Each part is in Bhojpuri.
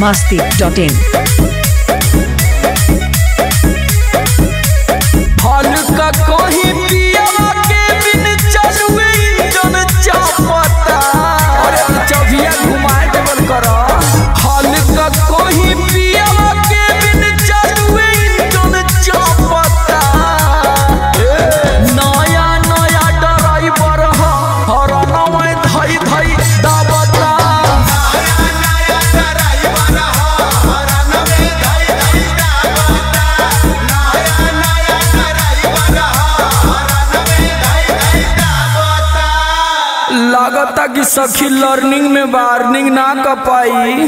biharmasti.in हल्का कहीं पिया के बिन चलुए इंजन चापता अरे चौभिया घुमाए देवल कर हल्का कहीं पिया के बिन चलुए इंजन चापता नया नया ड्राइवर हरना में धई धई दाबता लागता कि सखी लर्निंग में वार्निंग ना कर पाई।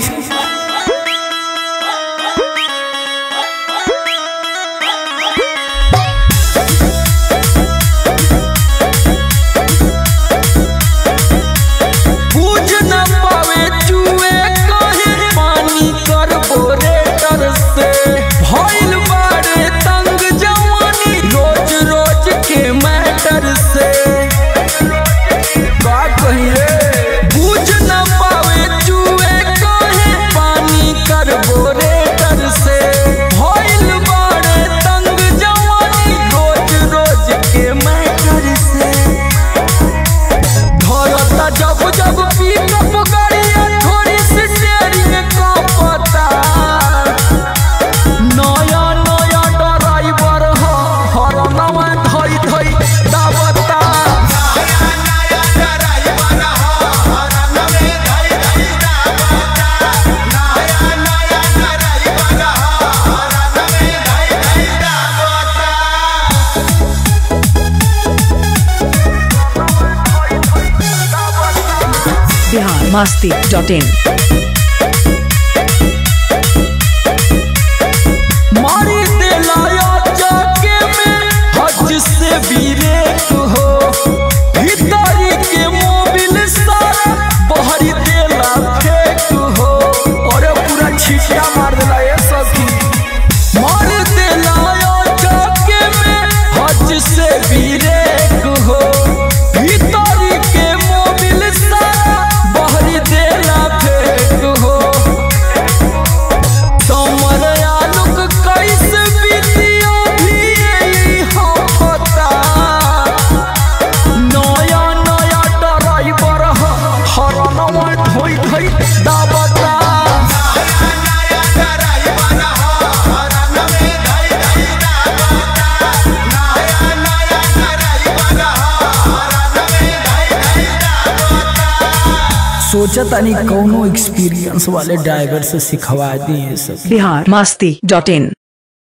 पूछ न पावे चुए कहे पानी कर बोरेटर से भइल बारे तंग जवानी रोज रोज के मैटर से पूछ न पावे चुए कहे पानी कर बोरेटर से भइल बारे तंग जवानी रोज रोज के मैटर से धरता जब जब पिकअप गाड़िया थोड़ी सी स्टीयरिंग कांपता नया नया ड्राइवर हरनवा धई धई दाबता biharmasti.in मारी दिलाया जाके में हज से ब्रेक हो भीतरी के मोबिल सारा बहरी देला फेंक हो और पूरा छिटिया मार दिला ये सखी मारी दिलाया जाके में हज से ब्रेक हो भीतरी के मोबिल सारा बहरी देला फेंक हो कैसे बीतियो भी होता नया नया ड्राइवर हरनवा धोई धोई दाबता सोचा तानी कौनो एक्सपीरियंस वाले ड्राइवर से सिखवा दिए सब biharmasti.in